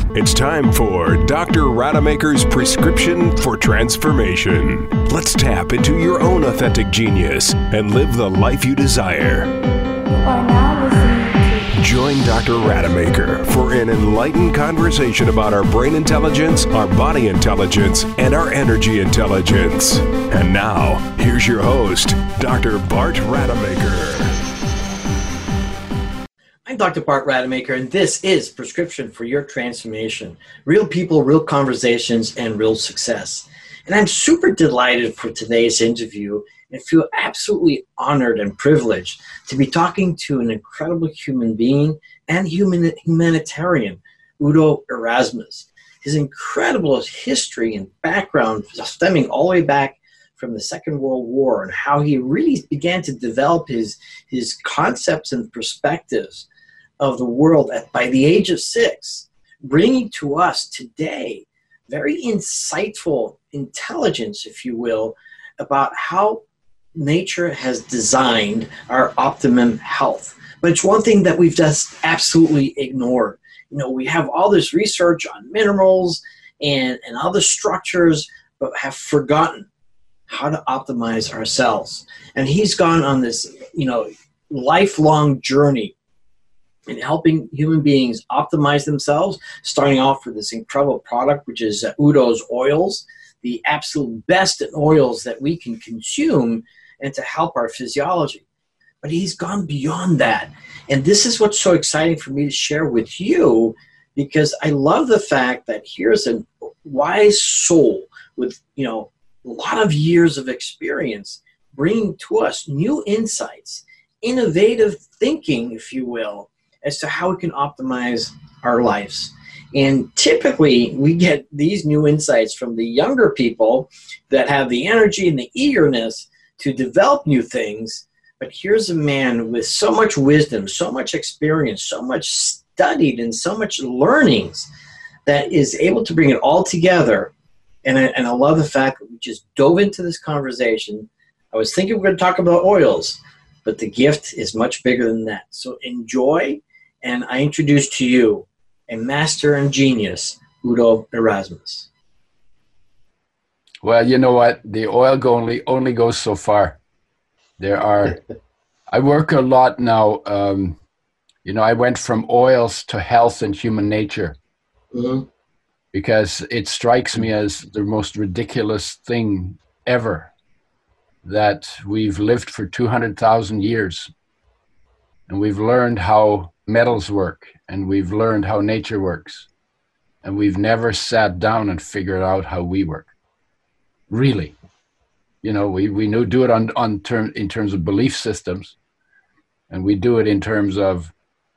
It's time for Dr. Rademacher's Prescription for Transformation. Let's tap into your own authentic genius and live the life you desire. You are now listening to Join Dr. Rademacher for an enlightened conversation about our brain intelligence, our body intelligence, and our energy intelligence. And now, here's your host, Dr. Bart Rademacher. I'm Dr. Bart Rademacher, and this is Prescription for Your Transformation. Real people, real conversations, and real success. And I'm super delighted for today's interview and feel absolutely honored and privileged to be talking to an incredible human being and humanitarian, Udo Erasmus. His incredible history and background stemming all the way back from the Second World War and how he really began to develop his concepts and perspectives of the world by the age of 6, bringing to us today very insightful intelligence, if you will, about how nature has designed our optimum health. But it's one thing that we've just absolutely ignored. You know, we have all this research on minerals and other structures, but have forgotten how to optimize ourselves. And he's gone on this, lifelong journey in helping human beings optimize themselves, starting off with this incredible product, which is Udo's oils, the absolute best in oils that we can consume and to help our physiology. But he's gone beyond that. And this is what's so exciting for me to share with you, because I love the fact that here's a wise soul with, a lot of years of experience bringing to us new insights, innovative thinking, if you will, as to how we can optimize our lives. And typically, we get these new insights from the younger people that have the energy and the eagerness to develop new things. But here's a man with so much wisdom, so much experience, so much studied, and so much learnings that is able to bring it all together. And I love the fact that we just dove into this conversation. I was thinking we're going to talk about oils, but the gift is much bigger than that. So enjoy. And I introduce to you a master and genius, Udo Erasmus. Well, you know what? The oil only goes so far. I work a lot now. I went from oils to health and human nature, because it strikes me as the most ridiculous thing ever that we've lived for 200,000 years and we've learned how metals work and we've learned how nature works, and we've never sat down and figured out how we work. Really, we do it in terms of belief systems, and we do it in terms of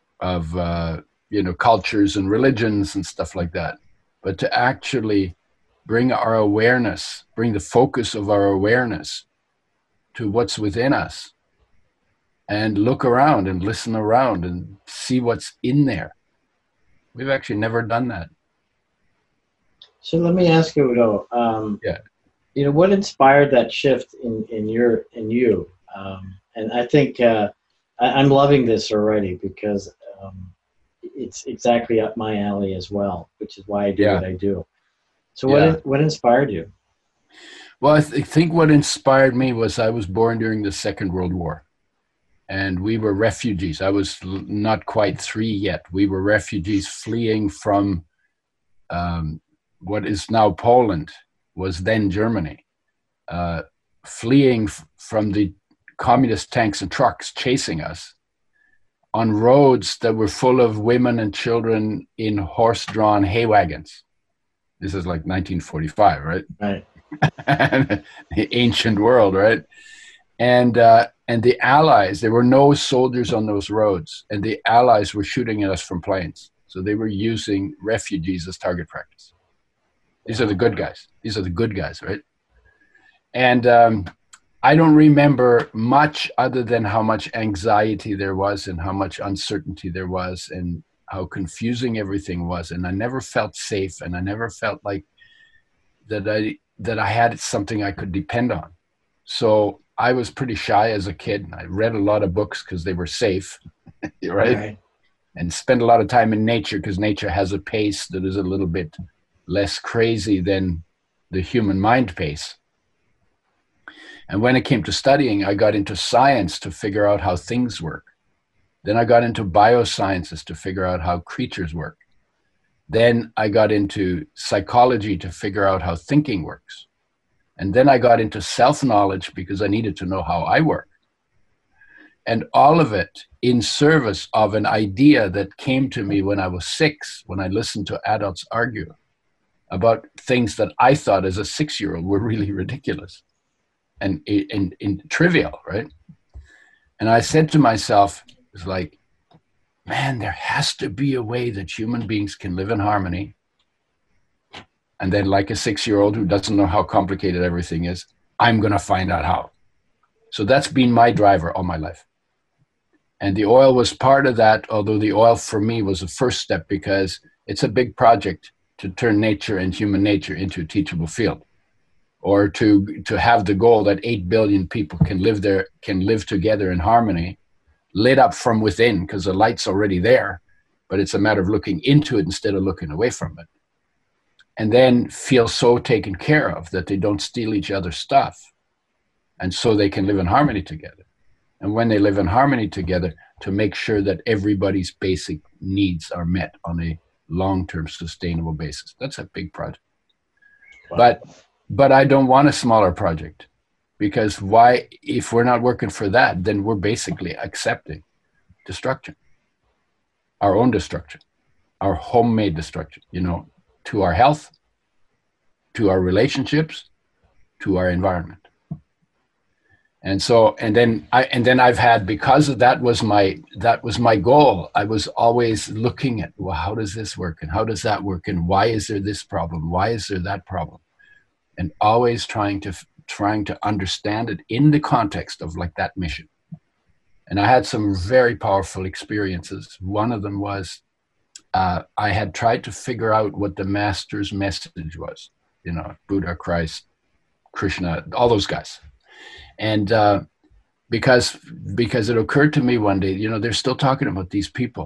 cultures and religions and stuff like that. But to actually bring the focus of our awareness to what's within us, and look around and listen around and see what's in there. We've actually never done that. So let me ask you, Udo. What inspired that shift in you? And I think I'm loving this already, because it's exactly up my alley as well, which is why I do what I do. So what inspired you? Well, I think what inspired me was I was born during the Second World War. And we were refugees. I was not quite 3 yet. We were refugees fleeing from what is now Poland, was then Germany, fleeing from the communist tanks and trucks chasing us on roads that were full of women and children in horse-drawn hay wagons. This is like 1945, right? Right. The ancient world, right? And the Allies, there were no soldiers on those roads, and the Allies were shooting at us from planes. So they were using refugees as target practice. These are the good guys. These are the good guys, right? And I don't remember much other than how much anxiety there was and how much uncertainty there was and how confusing everything was. And I never felt safe, and I never felt like that I had something I could depend on. So I was pretty shy as a kid. I read a lot of books because they were safe, right? and spend a lot of time in nature, because nature has a pace that is a little bit less crazy than the human mind pace. And when it came to studying, I got into science to figure out how things work. Then I got into biosciences to figure out how creatures work. Then I got into psychology to figure out how thinking works. And then I got into self-knowledge because I needed to know how I work. And all of it in service of an idea that came to me when I was 6, when I listened to adults argue about things that I thought as a 6-year-old were really ridiculous and trivial, right? And I said to myself, it's like, man, there has to be a way that human beings can live in harmony. And then, like a 6-year-old who doesn't know how complicated everything is, I'm going to find out how. So that's been my driver all my life. And the oil was part of that, although the oil for me was the first step, because it's a big project to turn nature and human nature into a teachable field, or to have the goal that 8 billion people can live together in harmony, lit up from within, because the light's already there, but it's a matter of looking into it instead of looking away from it. And then feel so taken care of that they don't steal each other's stuff. And so they can live in harmony together. And when they live in harmony together, to make sure that everybody's basic needs are met on a long-term sustainable basis. That's a big project. Wow. But I don't want a smaller project, because why, if we're not working for that, then we're basically accepting destruction, our own destruction, our homemade destruction, to our health, to our relationships, to our environment. And so, and then I've had, because of that was my goal. I was always looking at, well, how does this work? And how does that work? And why is there this problem? Why is there that problem? And always trying to understand it in the context of like that mission. And I had some very powerful experiences. One of them was, I had tried to figure out what the master's message was, Buddha, Christ, Krishna, all those guys. And because it occurred to me one day, they're still talking about these people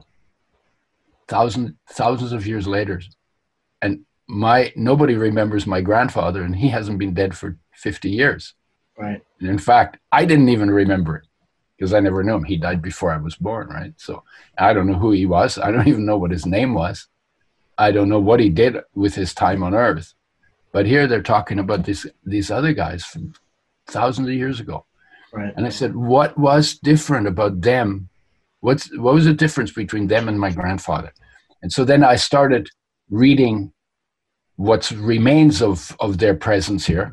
thousands of years later. And nobody remembers my grandfather, and he hasn't been dead for 50 years. Right. And in fact, I didn't even remember it, because I never knew him. He died before I was born, right? So I don't know who he was. I don't even know what his name was. I don't know what he did with his time on Earth. But here they're talking about these other guys from thousands of years ago. Right. And I said, what was different about them? What was the difference between them and my grandfather? And so then I started reading what remains of their presence here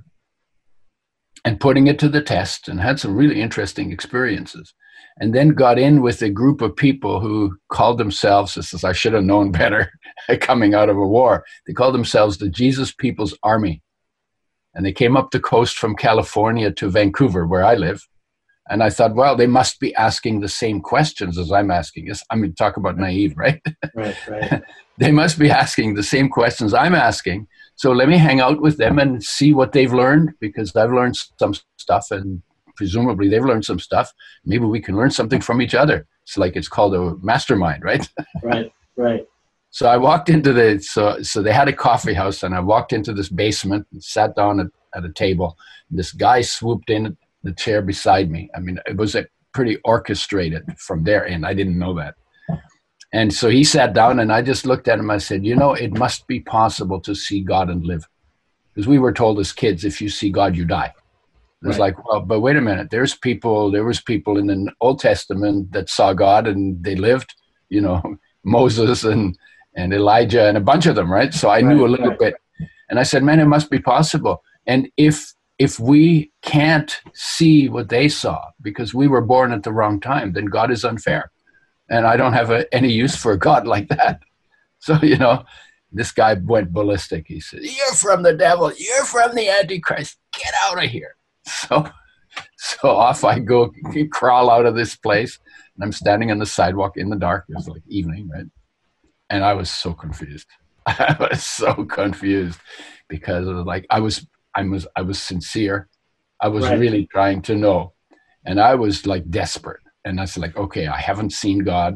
and putting it to the test, and had some really interesting experiences. And then got in with a group of people who called themselves, this is, I should have known better coming out of a war, they called themselves the Jesus People's Army. And they came up the coast from California to Vancouver, where I live. And I thought, well, they must be asking the same questions as I'm asking. Talk about naive, right? Right. They must be asking the same questions I'm asking. So let me hang out with them and see what they've learned, because I've learned some stuff, and presumably they've learned some stuff. Maybe we can learn something from each other. It's called a mastermind, right? Right. So I walked into so they had a coffee house, and I walked into this basement and sat down at a table. And this guy swooped in the chair beside me. I mean, it was pretty orchestrated from their end. I didn't know that. And so he sat down, and I just looked at him. I said, it must be possible to see God and live. Because we were told as kids, if you see God, you die. It was like, well, but wait a minute. There was people in the Old Testament that saw God and they lived, Moses and Elijah and a bunch of them, right? So I knew a little bit. And I said, man, it must be possible. And if we can't see what they saw because we were born at the wrong time, then God is unfair. And I don't have any use for a God like that. So, this guy went ballistic. He said, you're from the devil. You're from the Antichrist. Get out of here. So off I go, crawl out of this place. And I'm standing on the sidewalk in the dark. It was like evening, right? And I was so confused. I was so confused because I was sincere. I was really trying to know. And I was like desperate. And I was like, okay, I haven't seen God.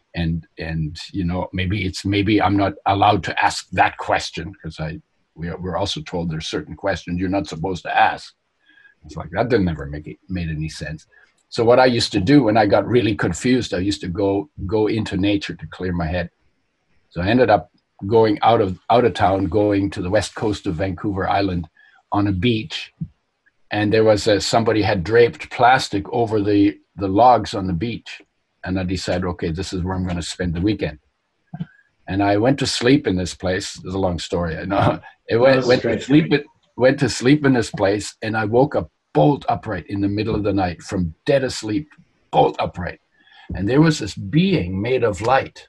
and you know, maybe I'm not allowed to ask that question because we're also told there's certain questions you're not supposed to ask. It's like that didn't ever made any sense. So what I used to do when I got really confused, I used to go into nature to clear my head. So I ended up going out of town, going to the west coast of Vancouver Island on a beach, and there was somebody had draped plastic over the logs on the beach, and I decided, okay, this is where I'm going to spend the weekend. And I went to sleep in this place. There's a long story, I know. Went to sleep in this place, and I woke up bolt upright in the middle of the night from dead asleep, bolt upright. And there was this being made of light,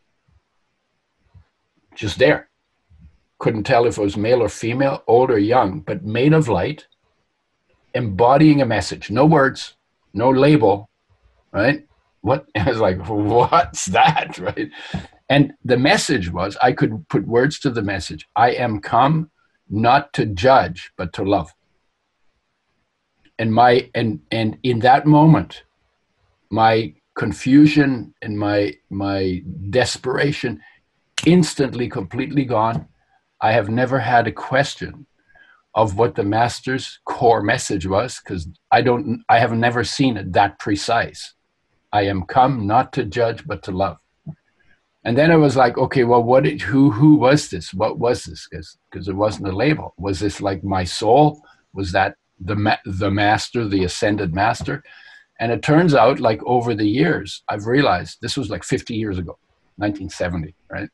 just there. Couldn't tell if it was male or female, old or young, but made of light, embodying a message. No words, no label, right? What? I was like, what's that, right? And the message was, I could put words to the message. I am come not to judge, but to love. And in that moment, my confusion and my desperation instantly, completely gone. I have never had a question of what the master's core message was, because I have never seen it that precise. I am come not to judge, but to love. And then I was like, okay, well, who was this? What was this? Because it wasn't a label. Was this like my soul? Was that the master, the ascended master? And it turns out, like, over the years, I've realized, this was like 50 years ago, 1970, right?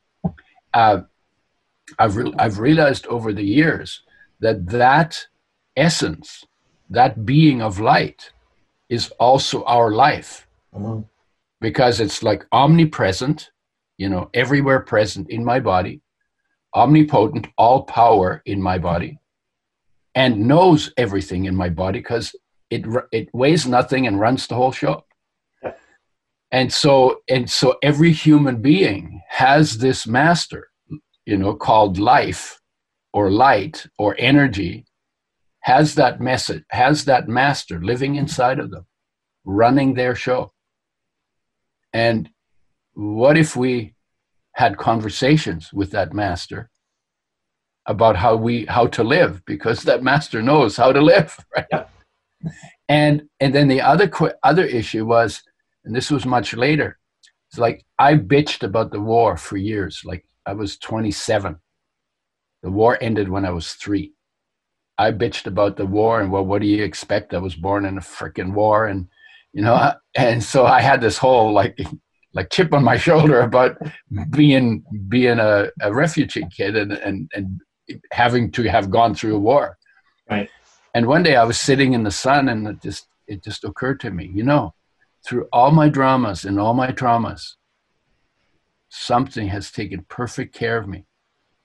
I've realized over the years that essence, that being of light, is also our life. Mm-hmm. Because it's like omnipresent, you know, everywhere present in my body, omnipotent, all power in my body, and knows everything in my body because it weighs nothing and runs the whole show. And so every human being has this master, you know, called life or light or energy, has that message, has that master living inside of them, running their show. And what if we had conversations with that master about how to live, because that master knows how to live, right? Yeah. And then the other issue was, and this was much later, it's like I bitched about the war for years. Like I was 27. The war ended when I was 3. I bitched about the war and, well, what do you expect? I was born in a freaking war, and you know, and so I had this whole like chip on my shoulder about being a refugee kid and having to have gone through a war. Right. And one day I was sitting in the sun, and it just occurred to me, you know, through all my dramas and all my traumas, something has taken perfect care of me.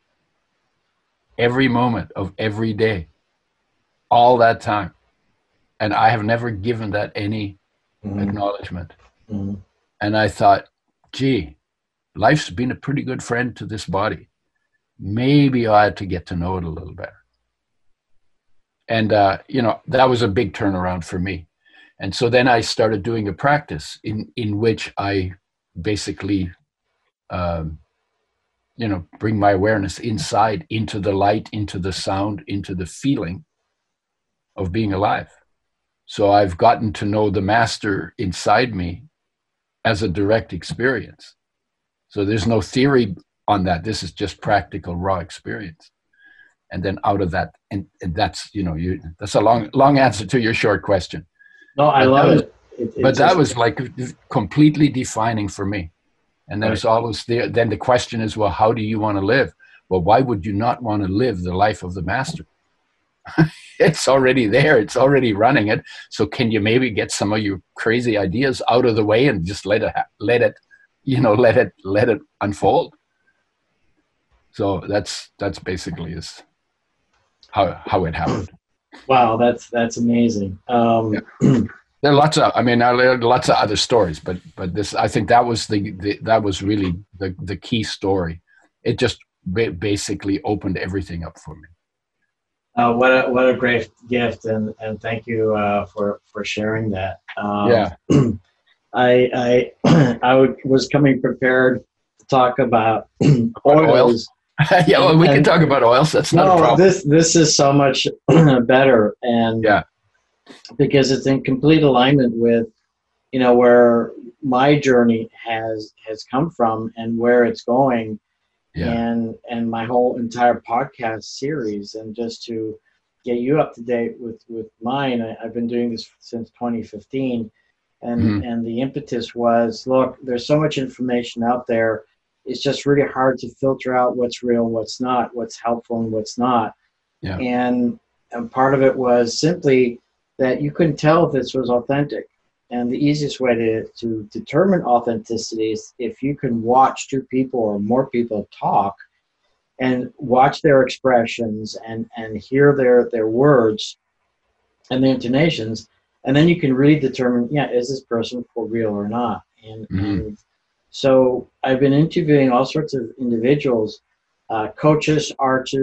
Every moment of every day, all that time. And I have never given that any acknowledgement. Mm-hmm. And I thought, gee, life's been a pretty good friend to this body. Maybe I had to get to know it a little better. And, you know, that was a big turnaround for me. And so then I started doing a practice in which I basically, you know, bring my awareness inside, into the light, into the sound, into the feeling of being alive. So I've gotten to know the master inside me as a direct experience. So there's no theory on that. This is just practical, raw experience. And then out of that, and that's, you know, that's a long answer to your short question. No, I love it. But that was like completely defining for me. And there's always then the question is, well, how do you want to live? Well, why would you not want to live the life of the master? It's already there. It's already running it. So can you maybe get some of your crazy ideas out of the way and just let it unfold? So that's basically is how it happened. Wow, that's amazing. Yeah. There are lots of other stories, but this, I think that was that was really the key story. It just basically opened everything up for me. What a great gift, and thank you for sharing that. Yeah. I was coming prepared to talk about Oil? oils. Yeah, well, we can And talk about oils. That's not a no, problem. this is so much better, and Yeah, because it's in complete alignment with where my journey has come from and where it's going, yeah. and my whole entire podcast series, and just to get you up to date with mine. I've been doing this since 2015, Mhm. and the impetus was, look, there's so much information out there. It's just really hard to filter out what's real, what's not, what's helpful, and what's not. Yeah, And part of it was simply that you couldn't tell if this was authentic. And the easiest way to determine authenticity is if you can watch two people or more people talk and watch their expressions and hear their words and their intonations, and then you can really determine, yeah, is this person for real or not? And so I've been interviewing all sorts of individuals, coaches,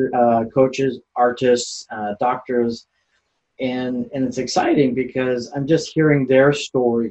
artists, doctors, and it's exciting because I'm just hearing their story.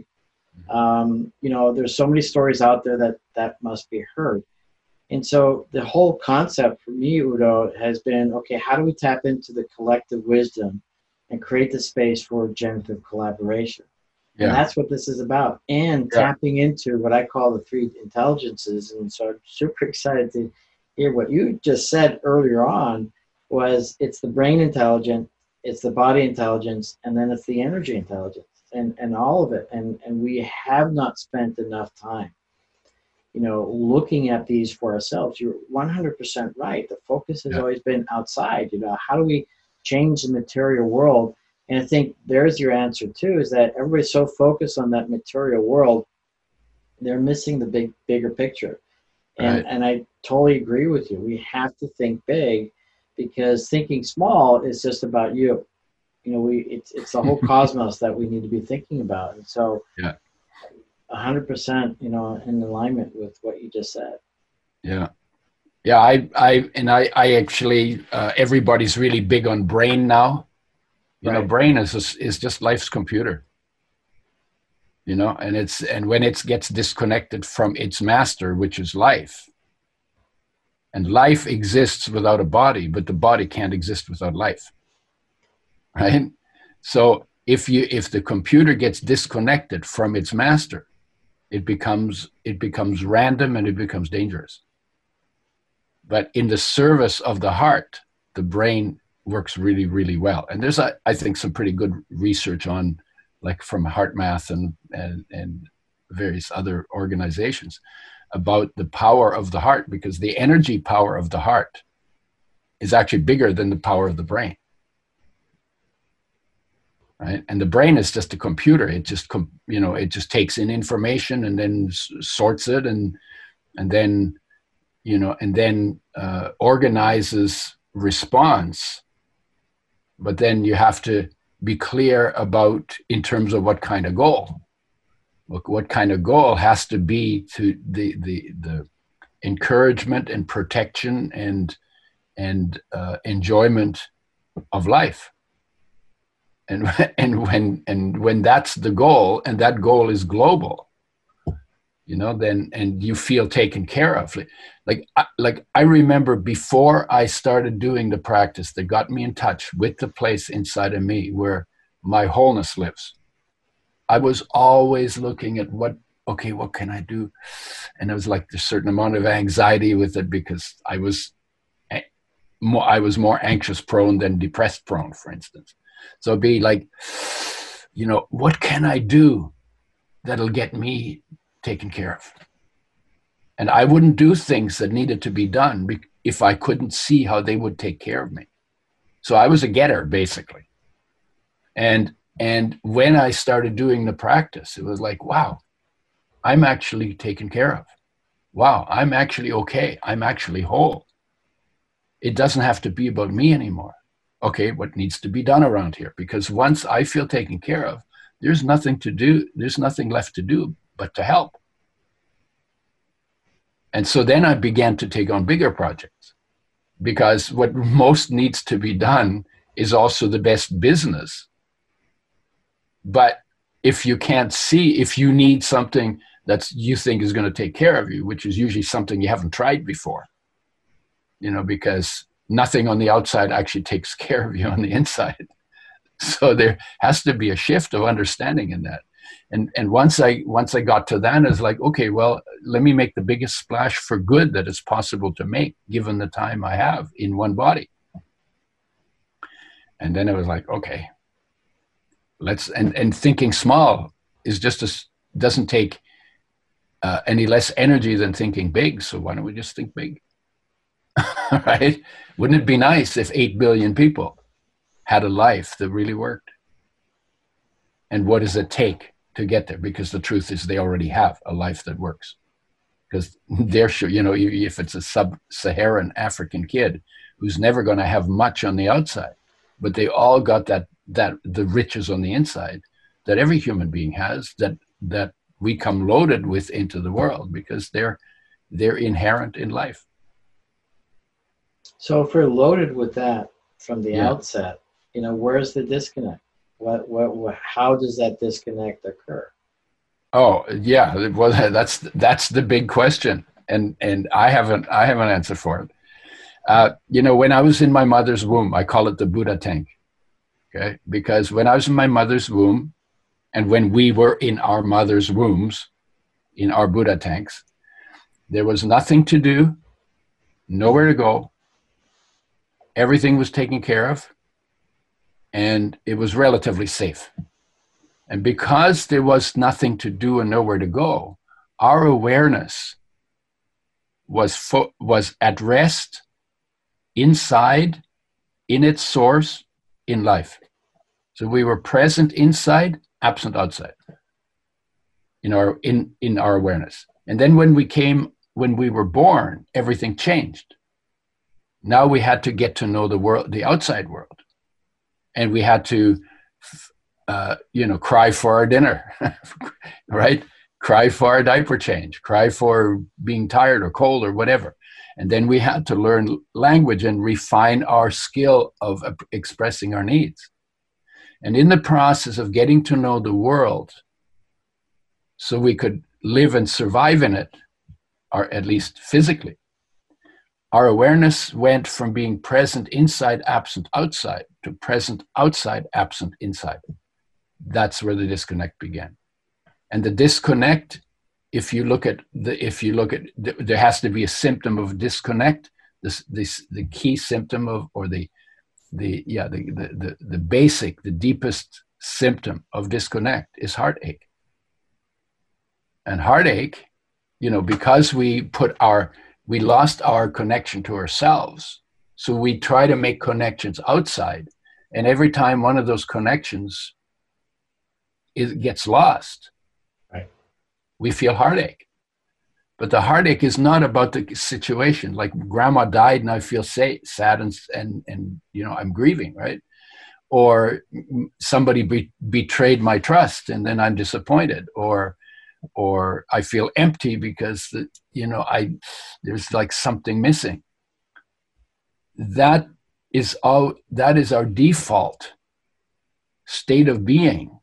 There's so many stories out there that must be heard. And so the whole concept for me, Udo, has been, okay, how do we tap into the collective wisdom and create the space for generative collaboration? And yeah, that's what this is about. And yeah. tapping into what I call the three intelligences. And so I'm super excited to hear what you just said earlier on. Was it's the brain intelligence, it's the body intelligence, and then it's the energy intelligence, and all of it. And we have not spent enough time looking at these for ourselves. You're 100% right. The focus has Yeah. always been outside. How do we change the material world? And I think there's your answer too, is that everybody's so focused on that material world, they're missing the bigger picture. And Right. and I totally agree with you. We have to think big, because thinking small is just about you. It's the whole cosmos that we need to be thinking about. And so Yeah. 100%, in alignment with what you just said. Yeah. Yeah. I actually, everybody's really big on brain now. Right. Brain is just life's computer, and when it gets disconnected from its master, which is life, and life exists without a body, but the body can't exist without life. Right. So if the computer gets disconnected from its master, it becomes random and it becomes dangerous. But in the service of the heart, the brain works really, really well. And there's, I think, some pretty good research on, like from HeartMath and various other organizations, about the power of the heart, because the energy power of the heart is actually bigger than the power of the brain. Right? And the brain is just a computer. It just, it just takes in information and then sorts it and then, organizes response. But then you have to be clear about, in terms of what kind of goal. Look, what kind of goal has to be to the encouragement and protection and enjoyment of life. And when that's the goal, and that goal is global, then, and you feel taken care of. Like I remember before I started doing the practice that got me in touch with the place inside of me where my wholeness lives, I was always looking at what can I do? And it was like a certain amount of anxiety with it, because I was more anxious prone than depressed prone, for instance. So it'd be like, what can I do that'll get me taken care of? And I wouldn't do things that needed to be done if I couldn't see how they would take care of me. So I was a getter, basically. And when I started doing the practice, it was like, wow, I'm actually taken care of. Wow, I'm actually okay. I'm actually whole. It doesn't have to be about me anymore. Okay, what needs to be done around here? Because once I feel taken care of, there's nothing to do. There's nothing left to do but to help. And so then I began to take on bigger projects, because what most needs to be done is also the best business. But if you can't see, if you need something that you think is going to take care of you, which is usually something you haven't tried before, because nothing on the outside actually takes care of you on the inside. So there has to be a shift of understanding in that. And once I got to that, it's like, okay, well, let me make the biggest splash for good that is possible to make, given the time I have in one body. And then it was like, okay, and thinking small is doesn't take any less energy than thinking big. So why don't we just think big? Right? Wouldn't it be nice if 8 billion people had a life that really worked? And what does it take to get there? Because the truth is they already have a life that works. Because they're sure, if it's a sub-Saharan African kid who's never going to have much on the outside, but they all got that the riches on the inside that every human being has, that we come loaded with into the world, because they're inherent in life. So if we're loaded with that from the outset, where's the disconnect? How does that disconnect occur? Oh yeah, well, that's the big question, and I have an answer for it. When I was in my mother's womb, I call it the Buddha tank. Okay, because when I was in my mother's womb, and when we were in our mother's wombs, in our Buddha tanks, there was nothing to do, nowhere to go. Everything was taken care of, and it was relatively safe. And because there was nothing to do and nowhere to go, our awareness was at rest inside, in its source, in life. So we were present inside, absent outside, in our awareness. And then when we were born, everything changed. Now we had to get to know the world, the outside world, and we had to, cry for our dinner, right? Cry for our diaper change, cry for being tired or cold or whatever. And then we had to learn language and refine our skill of expressing our needs. And in the process of getting to know the world, so we could live and survive in it, or at least physically, our awareness went from being present inside, absent outside, to present outside, absent inside. That's where the disconnect began. And the disconnect, if you look at, there has to be a symptom of disconnect. The key symptom of, or the basic, the deepest symptom of disconnect is heartache. And heartache, because we lost our connection to ourselves. So we try to make connections outside. And every time one of those connections gets lost, right, we feel heartache. But the heartache is not about the situation. Like grandma died and I feel sad and I'm grieving, right? Or somebody betrayed my trust and then I'm disappointed. Or I feel empty because there's like something missing. That is our default state of being,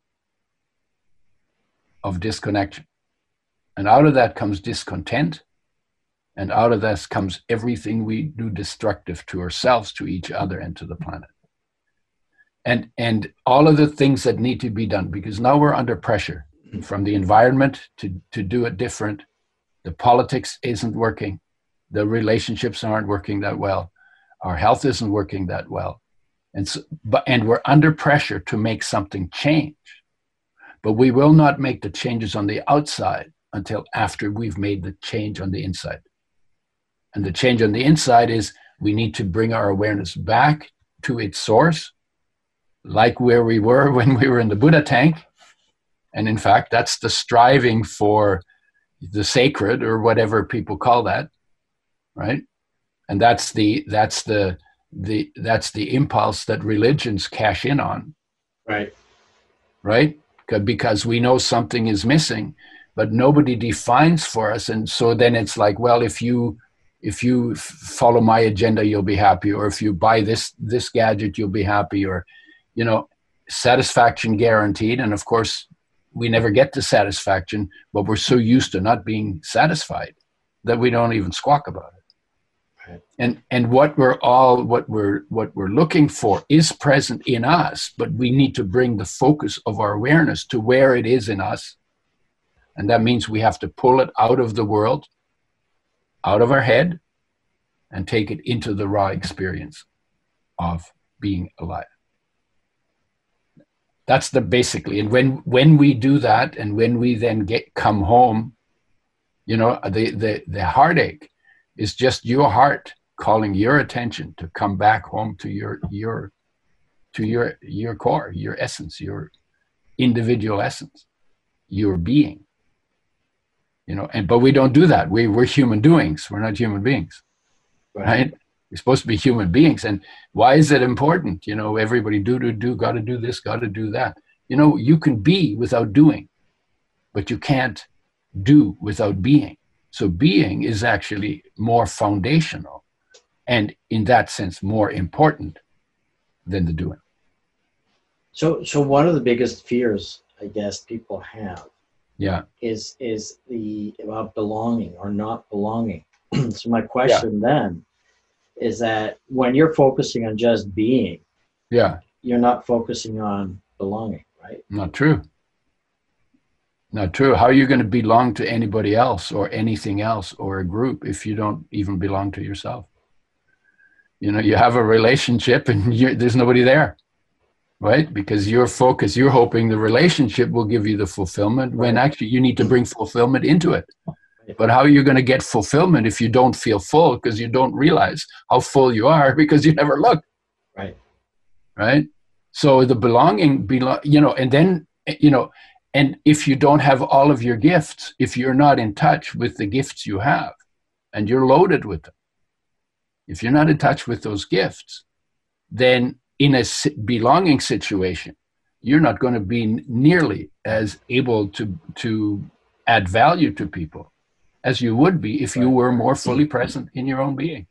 of disconnection. And out of that comes discontent, and out of that comes everything we do destructive to ourselves, to each other, and to the planet. And all of the things that need to be done, because now we're under pressure from the environment to do it different. The politics isn't working. The relationships aren't working that well. Our health isn't working that well. And we're under pressure to make something change. But we will not make the changes on the outside until after we've made the change on the inside. And the change on the inside is we need to bring our awareness back to its source, like where we were when we were in the Buddha tank. And in fact, that's the striving for the sacred, or whatever people call that, right? And that's the impulse that religions cash in on. Right. Right? Because we know something is missing, but nobody defines for us. And so then it's like, well, if you follow my agenda, you'll be happy. Or if you buy this gadget, you'll be happy. Or, satisfaction guaranteed. And of course, we never get to satisfaction, but we're so used to not being satisfied that we don't even squawk about it. Right. And what we're looking for is present in us, but we need to bring the focus of our awareness to where it is in us. And that means we have to pull it out of the world, out of our head, and take it into the raw experience of being alive. That's the basically. And when we do that, and when we then come home, you know, the heartache is just your heart calling your attention to come back home to your core, your essence, your individual essence, your being. You know, but we don't do that. We're human doings. We're not human beings, right? We're supposed to be human beings. And why is it important? You know, everybody do, got to do this, got to do that. You know, you can be without doing, but you can't do without being. So being is actually more foundational, and in that sense, more important than the doing. So one of the biggest fears, I guess, people have, is about belonging or not belonging. So my question then is that when you're focusing on just being, you're not focusing on belonging, right? Not true. Not true. How are you going to belong to anybody else or anything else or a group if you don't even belong to yourself? You know, you have a relationship and there's nobody there, right? Because you're focused, you're hoping the relationship will give you the fulfillment when actually you need to bring fulfillment into it. But how are you going to get fulfillment if you don't feel full, because you don't realize how full you are because you never look? Right? So the belonging, you know, and then, you know, and if you don't have all of your gifts, if you're not in touch with the gifts you have, and you're loaded with them, if you're not in touch with those gifts, then in a belonging situation, you're not going to be nearly as able to add value to people as you would be if you were more fully present in your own being.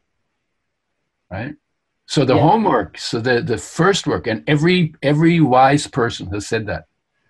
Right? So the homework, so the first work, and every wise person has said that.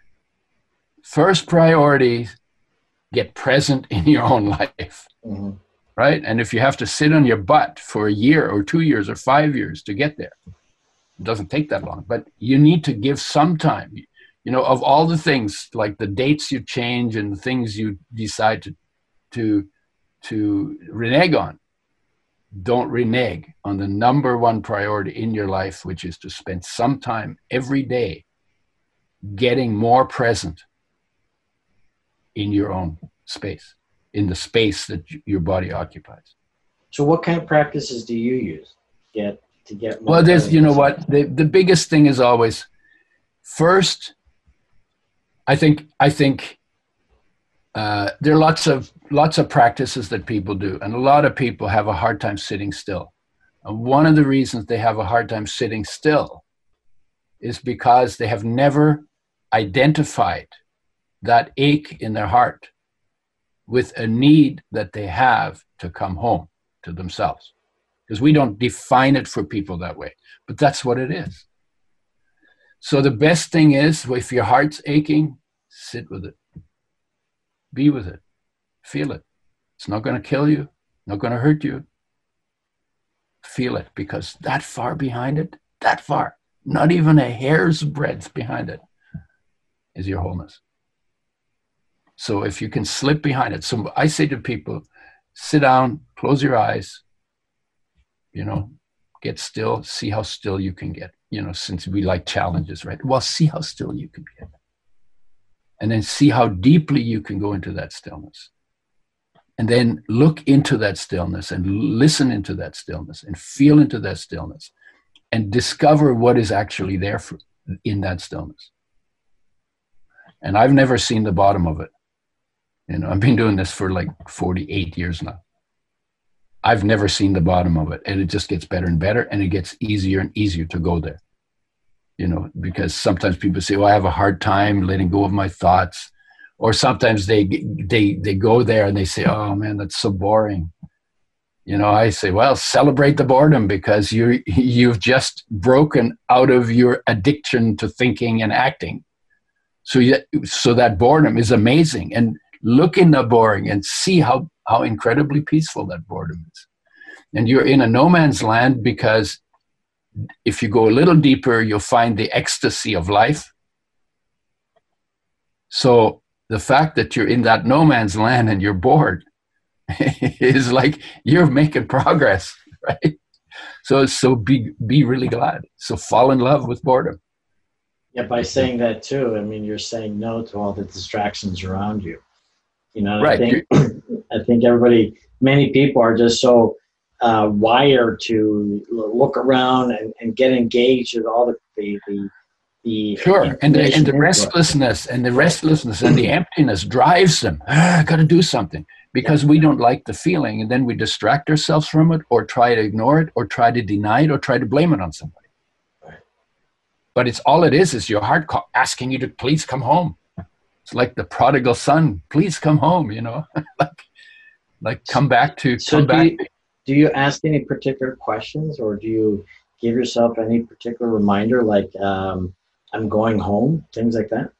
First priority, get present in your own life. Mm-hmm. Right? And if you have to sit on your butt for a year or 2 years or 5 years to get there, it doesn't take that long, but you need to give some time. You know, of all the things, like the dates you change and the things you decide to renege on, don't renege on the number one priority in your life, which is to spend some time every day getting more present in your own space, in the space that your body occupies. So what kind of practices do you use to get more? Well, there's, you know what, the biggest thing is always, first, I think there are lots of practices that people do, and a lot of people have a hard time sitting still. And one of the reasons they have a hard time sitting still is because they have never identified that ache in their heart with a need that they have to come home to themselves. Because we don't define it for people that way, but that's what it is. So the best thing is, if your heart's aching, sit with it. Be with it. Feel it. It's not going to kill you, not going to hurt you. Feel it, because that far behind it, that far, not even a hair's breadth behind it, is your wholeness. So if you can slip behind it. So I say to people, sit down, close your eyes, you know, get still, see how still you can get. You know, since we like challenges, right? Well, see how still you can get. And then see how deeply you can go into that stillness. And then look into that stillness and listen into that stillness and feel into that stillness and discover what is actually there in that stillness. And I've never seen the bottom of it. You know, I've been doing this for like 48 years now. I've never seen the bottom of it, and it just gets better and better, and it gets easier and easier to go there. You know, because sometimes people say, well, I have a hard time letting go of my thoughts. Or sometimes they go there and they say, oh man, that's so boring. You know, I say, well, celebrate the boredom, because you've just broken out of your addiction to thinking and acting. So that boredom is amazing. And look in the boring and see how incredibly peaceful that boredom is. And you're in a no man's land, because if you go a little deeper, you'll find the ecstasy of life. So the fact that you're in that no man's land and you're bored is like you're making progress, right? So be really glad. So fall in love with boredom. Yeah, by saying that too, I mean, you're saying no to all the distractions around you. You know, right. I think many people are just so wired to look around and get engaged with all the sure, and the restlessness and the emptiness drives them. I got to do something, because we don't like the feeling, and then we distract ourselves from it, or try to ignore it, or try to deny it, or try to blame it on somebody. Right. But it is your heart asking you to please come home. It's like the prodigal son, please come home. You know, like come back. Do you ask any particular questions, or do you give yourself any particular reminder, like I'm going home, things like that?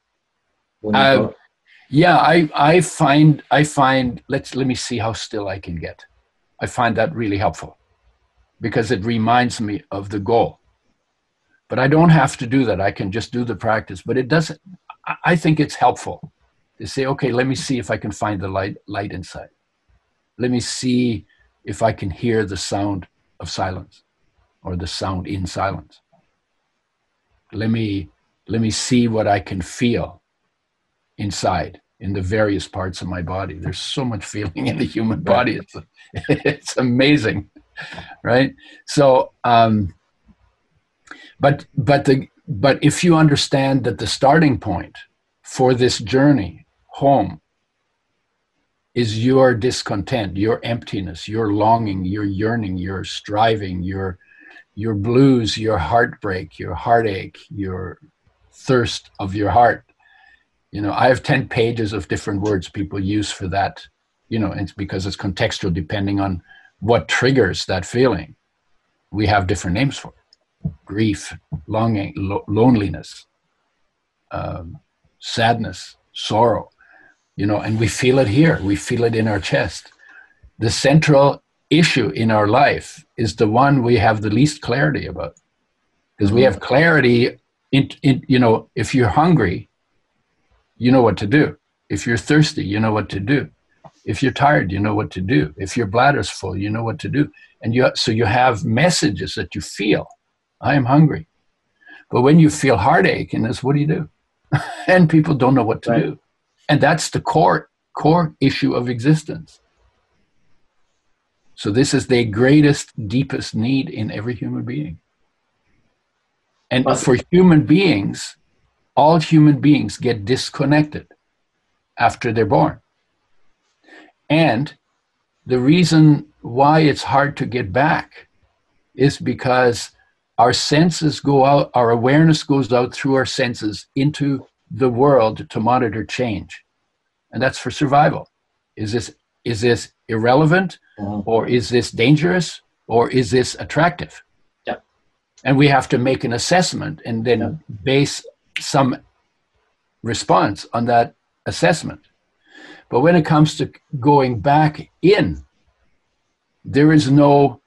Yeah, I find let me see how still I can get. I find that really helpful, because it reminds me of the goal. But I don't have to do that. I can just do the practice. But it doesn't. I think it's helpful to say, okay, let me see if I can find the light inside. Let me see if I can hear the sound of silence, or the sound in silence. Let me see what I can feel inside, in the various parts of my body. There's so much feeling in the human body. It's amazing, right? So, but if you understand that the starting point for this journey home is your discontent, your emptiness, your longing, your yearning, your striving, your blues, your heartbreak, your heartache, your thirst of your heart. You know, I have 10 pages of different words people use for that, you know, it's because it's contextual depending on what triggers that feeling. We have different names for it. Grief, longing, loneliness, sadness, sorrow, you know, and we feel it here. We feel it in our chest. The central issue in our life is the one we have the least clarity about, because we have clarity in, you know, if you're hungry, you know what to do. If you're thirsty, you know what to do. If you're tired, you know what to do. If your bladder's full, you know what to do. And so you have messages that you feel. I am hungry. But when you feel heartache in this, what do? And people don't know what to do. And that's the core issue of existence. So this is the greatest, deepest need in every human being. And for human beings, all human beings get disconnected after they're born. And the reason why it's hard to get back is because our senses go out, our awareness goes out through our senses into the world to monitor change. And that's for survival. Is this irrelevant, or is this dangerous, or is this attractive? Yeah. And we have to make an assessment and then base some response on that assessment. But when it comes to going back in, there's no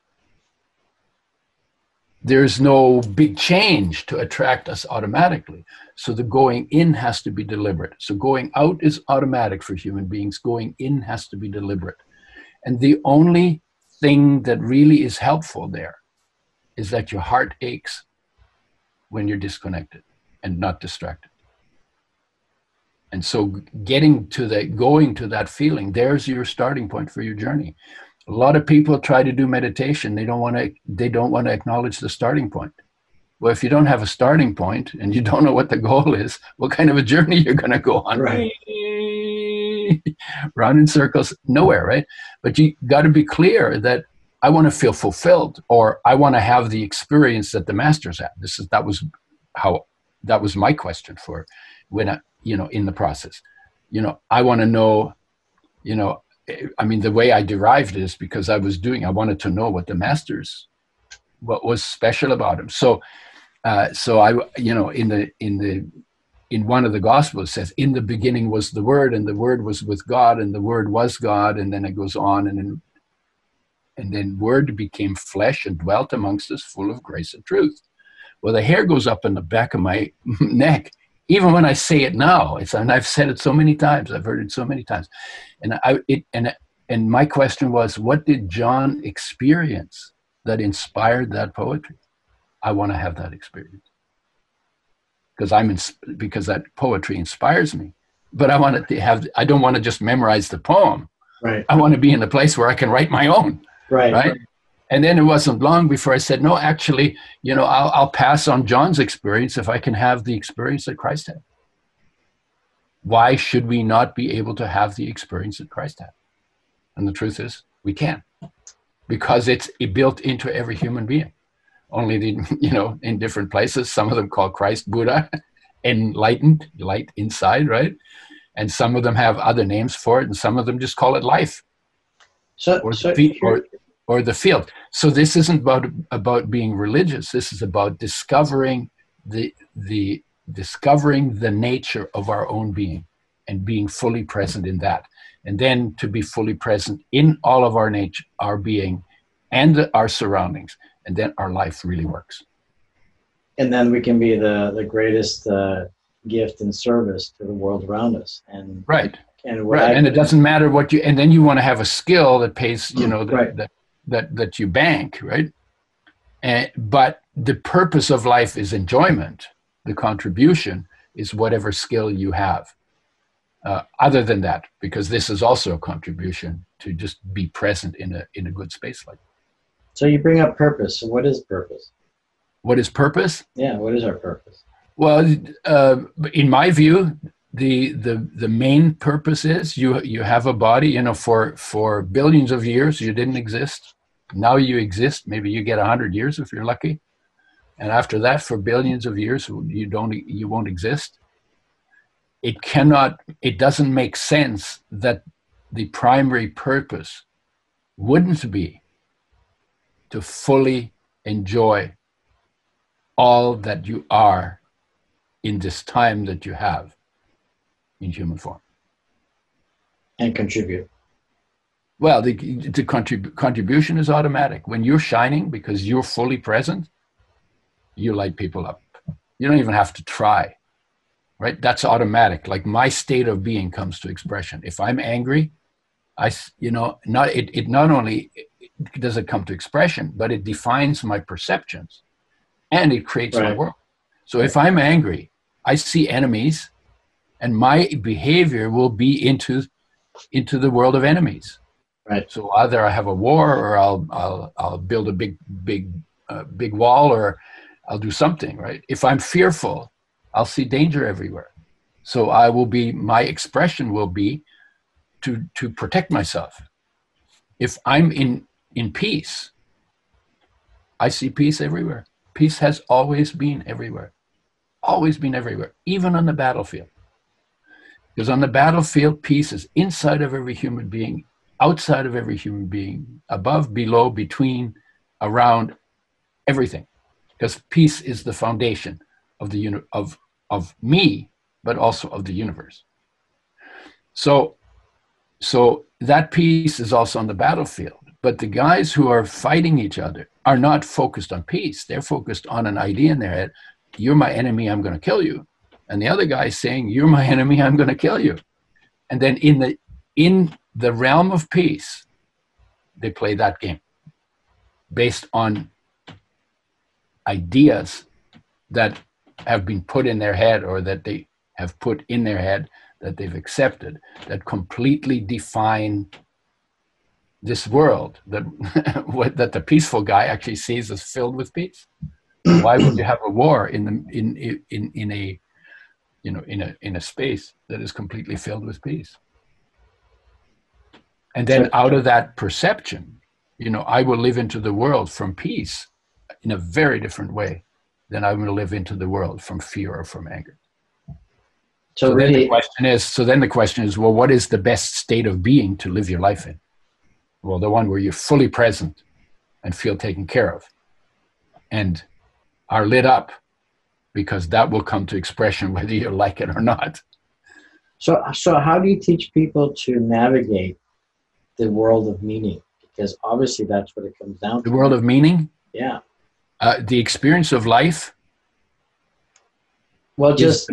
big change to attract us automatically. So the going in has to be deliberate. So going out is automatic for human beings. Going in has to be deliberate. And the only thing that really is helpful there is that your heart aches when you're disconnected and not distracted. And so going to that feeling, there's your starting point for your journey. A lot of people try to do meditation. They don't want to acknowledge the starting point. Well, if you don't have a starting point and you don't know what the goal is, what kind of a journey you're going to go on? Right. Round in circles, nowhere, right? But you got to be clear that I want to feel fulfilled, or I want to have the experience that the masters had. That was my question for when I, in the process. I want to know, the way I derived it is because I wanted to know what the masters, what was special about them. So I, in in one of the Gospels, it says, in the beginning was the Word, and the Word was with God, and the Word was God. And then it goes on, and then Word became flesh and dwelt amongst us, full of grace and truth. Well, the hair goes up in the back of my neck, even when I say it now. And I've said it so many times. I've heard it so many times. And my question was, what did John experience that inspired that poetry? I want to have that experience because that poetry inspires me. But I want to have. I don't want to just memorize the poem. Right. I want to be in a place where I can write my own. Right. And then it wasn't long before I said, no, actually, I'll pass on John's experience if I can have the experience that Christ had. Why should we not be able to have the experience that Christ had? And the truth is, we can, because it's built into every human being. Only, in different places, some of them call Christ Buddha, enlightened, light inside, right? And some of them have other names for it, and some of them just call it life. Or the field. So this isn't about being religious. This is about discovering the nature of our own being and being fully present in that. And then to be fully present in all of our nature, our being, and our surroundings. And then our life really works. And then we can be the greatest gift and service to the world around us. And right. And it doesn't matter and then you want to have a skill that pays, that you bank, right? But the purpose of life is enjoyment. The contribution is whatever skill you have. Other than that, because this is also a contribution to just be present in a good space like that. So you bring up purpose. So what is purpose? What is purpose? Yeah, what is our purpose? Well, in my view, the main purpose is you have a body. For billions of years you didn't exist. Now you exist. Maybe you get 100 years if you're lucky, and after that, for billions of years you won't exist. It doesn't make sense that the primary purpose wouldn't be to fully enjoy all that you are in this time that you have in human form. And contribute. Well, the contribution is automatic. When you're shining because you're fully present, you light people up. You don't even have to try, right? That's automatic. Like my state of being comes to expression. If I'm angry, not only does it come to expression, but it defines my perceptions and it creates my world. So if I'm angry, I see enemies and my behavior will be into the world of enemies. Right. So either I have a war, or I'll build a big wall, or I'll do something. Right. If I'm fearful, I'll see danger everywhere. So my expression will be to protect myself. If I'm in peace, I see peace everywhere. Peace has always been everywhere. Always been everywhere, even on the battlefield. Because on the battlefield, peace is inside of every human being, outside of every human being, above, below, between, around, everything. Because peace is the foundation of of me, but also of the universe. So that peace is also on the battlefield. But the guys who are fighting each other are not focused on peace. They're focused on an idea in their head. You're my enemy, I'm going to kill you. And the other guy is saying, you're my enemy, I'm going to kill you. And then in the realm of peace, they play that game based on ideas that have been put in their head, or that they have put in their head, that they've accepted, that completely define this world that that the peaceful guy actually sees as filled with peace. Why would you have a war in a space that is completely filled with peace? And then out of that perception, I will live into the world from peace in a very different way than I will live into the world from fear or from anger. So then the question is, well, what is the best state of being to live your life in? Well, the one where you're fully present and feel taken care of and are lit up because that will come to expression whether you like it or not. So how do you teach people to navigate the world of meaning? Because obviously that's what it comes down to. The world of meaning? Yeah. The experience of life. Well, just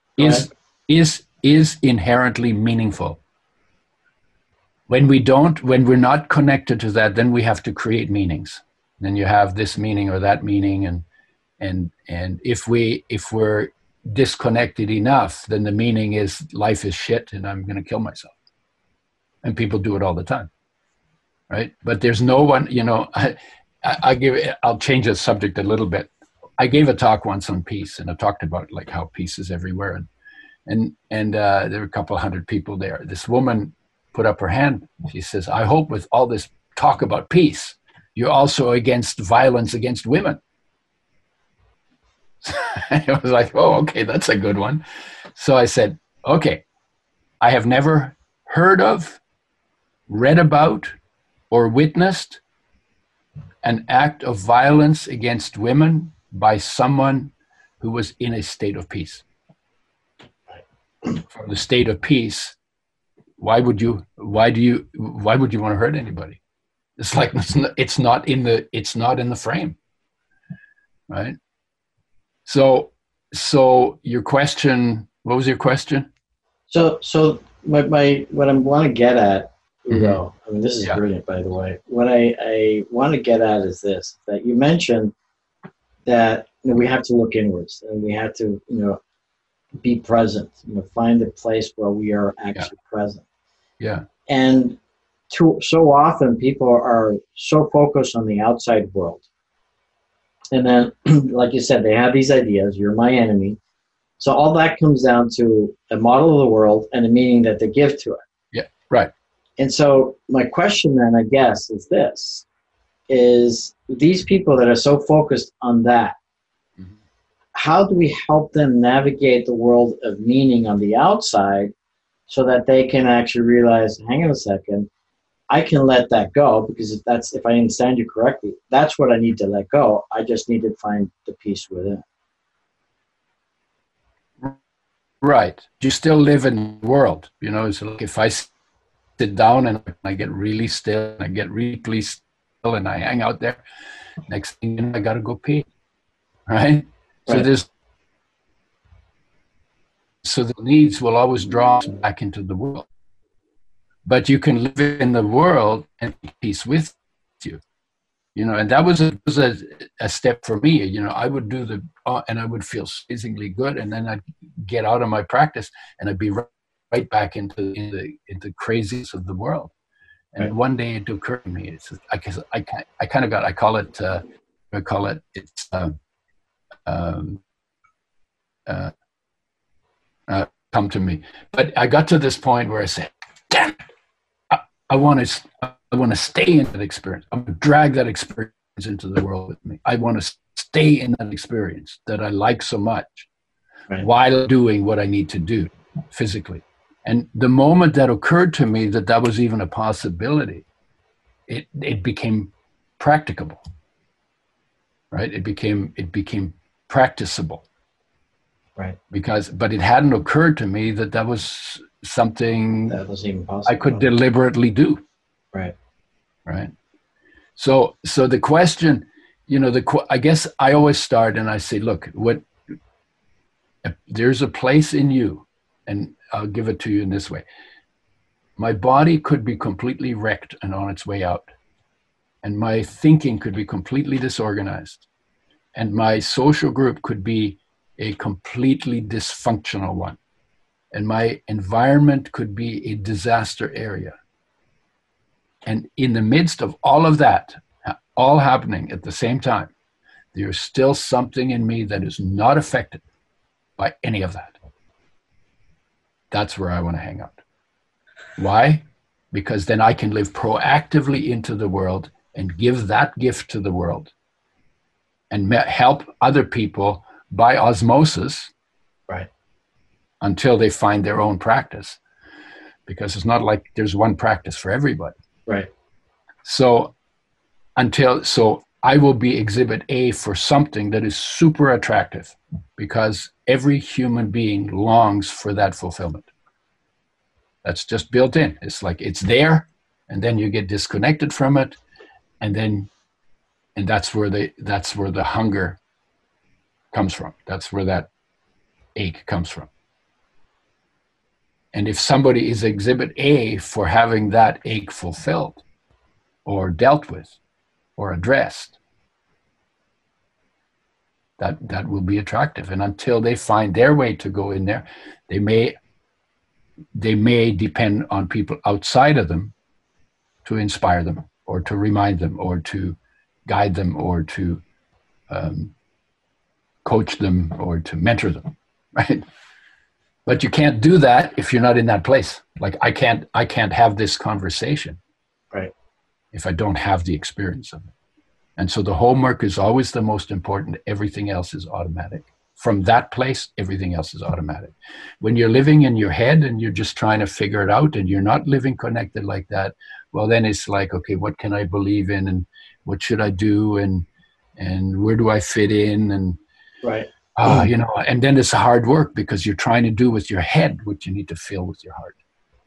is inherently meaningful. When we're not connected to that, then we have to create meanings. Then you have this meaning or that meaning, and if we're disconnected enough, then the meaning is life is shit and I'm going to kill myself. And people do it all the time, right? But there's no one, I'll change the subject a little bit. I gave a talk once on peace, and I talked about like how peace is everywhere, and there were a couple hundred people there. This woman put up her hand. She says, "I hope with all this talk about peace, you're also against violence against women." I was like, "Oh, okay, that's a good one." So I said, "Okay, I have never heard of, read about, or witnessed an act of violence against women by someone who was in a state of peace. From the state of peace, why would you want to hurt anybody? It's like it's not in the frame, right?" So your question, what was your question? So what I want to get at, Udo, I mean, this is brilliant, by the way. What I want to get at is this, that you mentioned that we have to look inwards and we have to, be present, find a place where we are actually present. Yeah. And so often people are so focused on the outside world. And then, like you said, they have these ideas, you're my enemy. So all that comes down to a model of the world and a meaning that they give to it. Yeah, right. And so my question then, I guess, is this, is these people that are so focused on that, how do we help them navigate the world of meaning on the outside so that they can actually realize, hang on a second, I can let that go, because if I understand you correctly, that's what I need to let go. I just need to find the peace within. Right. You still live in the world, it's like if I sit down and I get really still, and I get really still and I hang out there, next thing I got to go pee, right? So the needs will always draw us back into the world. But you can live in the world and be at peace with you, and that was a step for me. I would do and I would feel amazingly good, and then I'd get out of my practice and I'd be right back into the craziness of the world. And one day it occurred to me. I call it come to me. But I got to this point where I said, damn it, I want to stay in that experience. I'm going to drag that experience into the world with me. I want to stay in that experience that I like so much while doing what I need to do physically. And the moment that occurred to me that was even a possibility, it became practicable, right? It became practicable. Right. But it hadn't occurred to me that was something that was even possible. I could deliberately do. Right. Right. So the question, I guess I always start and I say, look, there's a place in you, and I'll give it to you in this way. My body could be completely wrecked and on its way out, and my thinking could be completely disorganized, and my social group could be a completely dysfunctional one, and my environment could be a disaster area. And in the midst of all of that, all happening at the same time, there's still something in me that is not affected by any of that. That's where I want to hang out. Why? Because then I can live proactively into the world and give that gift to the world and help other people by osmosis, right, until they find their own practice. Because it's not like there's one practice for everybody. Right. So I will be exhibit A for something that is super attractive, because every human being longs for that fulfillment. That's just built in. It's like it's there, and then you get disconnected from it, and that's where the hunger comes from. That's where that ache comes from. And if somebody is exhibit A for having that ache fulfilled or dealt with or addressed, that will be attractive. And until they find their way to go in there, they may depend on people outside of them to inspire them or to remind them or to guide them or to coach them or to mentor them, right? But you can't do that if you're not in that place. Like I can't have this conversation, right, if I don't have the experience of it. And so the homework is always the most important. Everything else is automatic. From that place, everything else is automatic. When you're living in your head and you're just trying to figure it out and you're not living connected like that, well, then it's like, okay, what can I believe in and what should I do and where do I fit in? And right. And then it's hard work because you're trying to do with your head what you need to feel with your heart.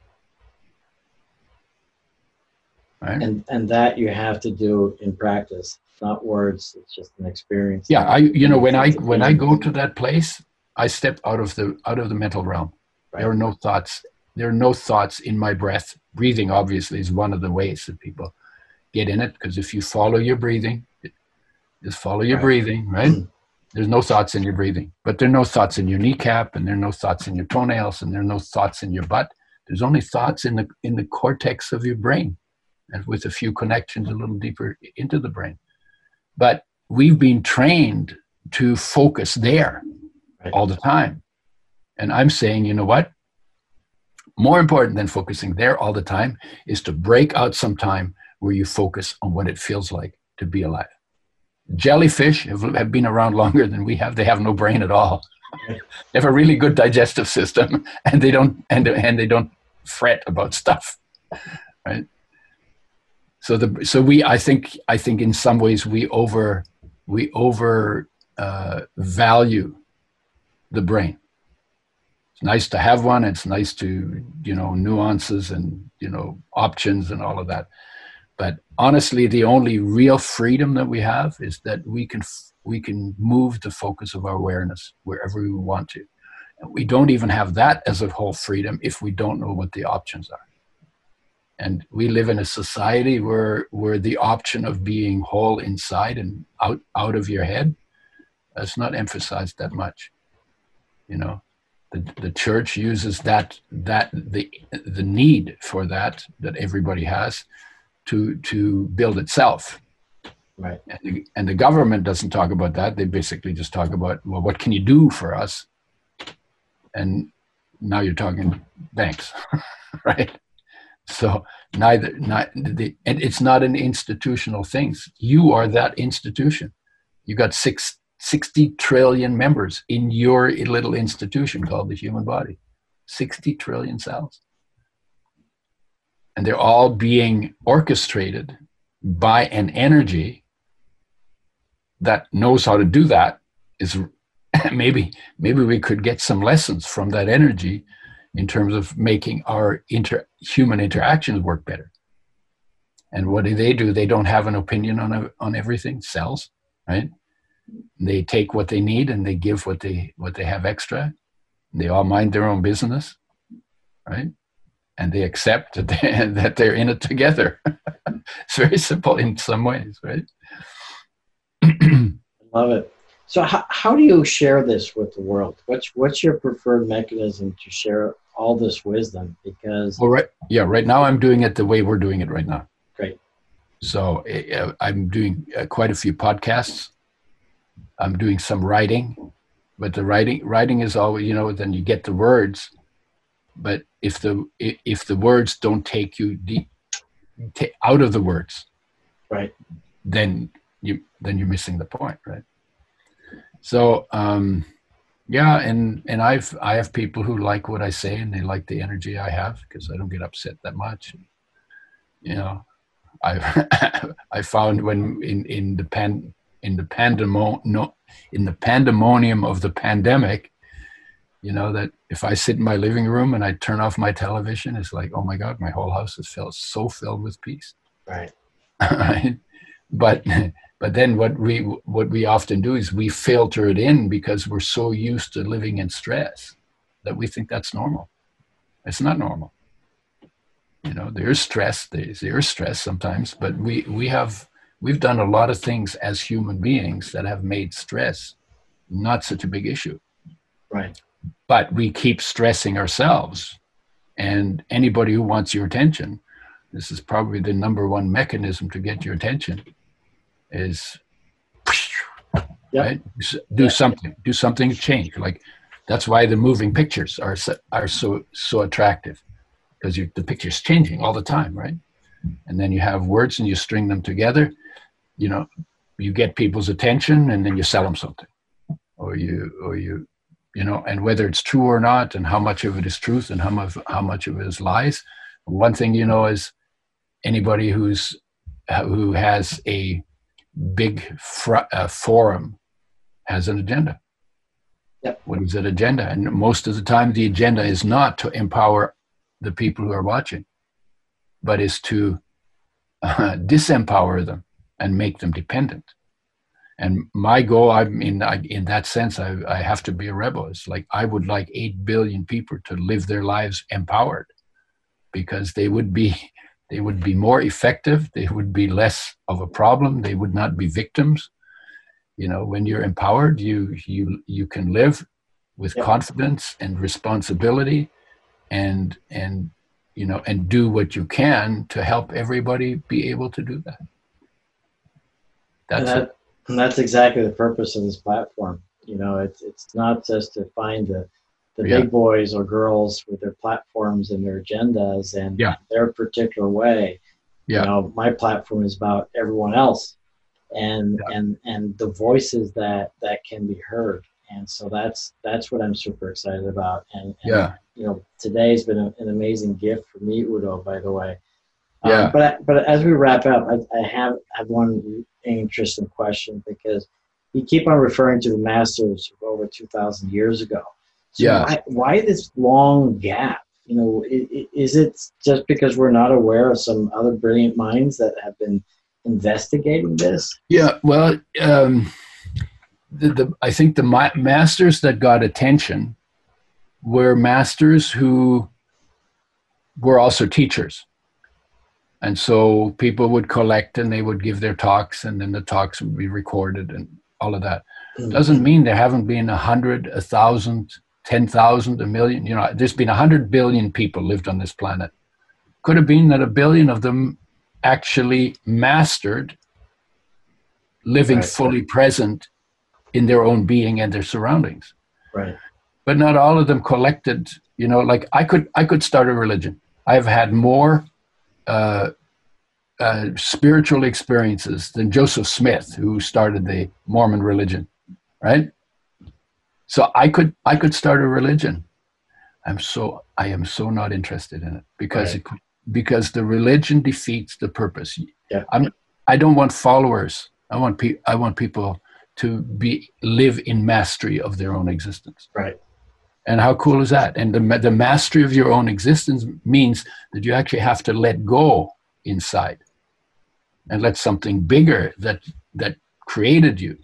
Right? And that you have to do in practice, not words. It's just an experience. Yeah, when I go to that place, I step out of the mental realm. Right. There are no thoughts. There are no thoughts in my breath. Breathing obviously is one of the ways that people get in it, because if you follow your breathing, just follow your breathing, right? Mm-hmm. There's no thoughts in your breathing, but there are no thoughts in your kneecap, and there are no thoughts in your toenails, and there are no thoughts in your butt. There's only thoughts in the cortex of your brain, and with a few connections a little deeper into the brain. But we've been trained to focus there all the time. And I'm saying, you know what? More important than focusing there all the time is to break out some time where you focus on what it feels like to be alive. Jellyfish have been around longer than we have. They have no brain at all. They have a really good digestive system, and they don't fret about stuff, right? I think in some ways we over value the brain. It's nice to have one. It's nice to, nuances and, options and all of that. But honestly, the only real freedom that we have is that we can move the focus of our awareness wherever we want to. And we don't even have that as a whole freedom if we don't know what the options are. And we live in a society where the option of being whole inside and out of your head is not emphasized that much. The church uses the need for that everybody has to build itself. Right. And the government doesn't talk about that. They basically just talk about, well, what can you do for us? And now you're talking banks, right? So and it's not an institutional thing. You are that institution. You got 60 trillion members in your little institution called the human body. 60 trillion cells. And they're all being orchestrated by an energy that knows how to do that. Is maybe we could get some lessons from that energy in terms of making our human interactions work better. And what do? They don't have an opinion on everything. Cells, right? They take what they need and they give what they have extra. They all mind their own business, right? And they accept that they're in it together. It's very simple in some ways, right? Love it. So how do you share this with the world? What's your preferred mechanism to share all this wisdom? Because right now I'm doing it the way we're doing it right now. Great. So I'm doing quite a few podcasts. I'm doing some writing, but the writing is always, then you get the words, but if the words don't take you deep out of the words, right, then you're missing the point, right? So and I have people who like what I say and they like the energy I have because I don't get upset that much. I found when in the pandemonium of the pandemic, you know, that if I sit in my living room and I turn off my television, it's like, oh my God, my whole house is filled with peace. Right. Right. But then what we often do is we filter it in because we're so used to living in stress that we think that's normal. It's not normal. You know, there's stress sometimes, but we've done a lot of things as human beings that have made stress not such a big issue. Right. But we keep stressing ourselves, and anybody who wants your attention, this is probably the number one mechanism to get your attention is, right? Do something to change. Like, that's why the moving pictures are so attractive, because the picture's changing all the time, right? And then you have words and you string them together, you know, you get people's attention and then you sell them something, or you know, and whether it's true or not, and how much of it is truth and how much of it is lies. One thing you know is anybody who has a big forum has an agenda. Yep. What is that agenda? And most of the time, the agenda is not to empower the people who are watching, but is to disempower them and make them dependent. And my goal, in that sense, I have to be a rebel. It's like, I would like 8 billion people to live their lives empowered, because they would be more effective. They would be less of a problem. They would not be victims. You know, when you're empowered, you can live with confidence and responsibility, and you know, and do what you can to help everybody be able to do that. And that's exactly the purpose of this platform. You know, it's not just to find the big boys or girls with their platforms and their agendas and their particular way. You know, my platform is about everyone else and the voices that can be heard. And so that's what I'm super excited about. And you know, today's been an amazing gift for me, Udo, by the way. But as we wrap up, I have one interesting question, because you keep on referring to the masters of over 2,000 years ago. So why this long gap? You know, is it just because we're not aware of some other brilliant minds that have been investigating this? Yeah, well, I think the masters that got attention were masters who were also teachers. And so people would collect and they would give their talks, and then the talks would be recorded and all of that. Mm-hmm. Doesn't mean there haven't been 100, 1,000, 10,000, 1 million. You know, there's been 100 billion people lived on this planet. Could have been that 1 billion of them actually mastered living fully present in their own being and their surroundings. Right. But not all of them collected. You know, like I could start a religion. I've had more spiritual experiences than Joseph Smith, who started the Mormon religion, right? So I could start a religion. I am so not interested in it, because the religion defeats the purpose. Yeah. I don't want followers. I want people to live in mastery of their own existence. Right. And how cool is that? And the mastery of your own existence means that you actually have to let go inside and let something bigger that created you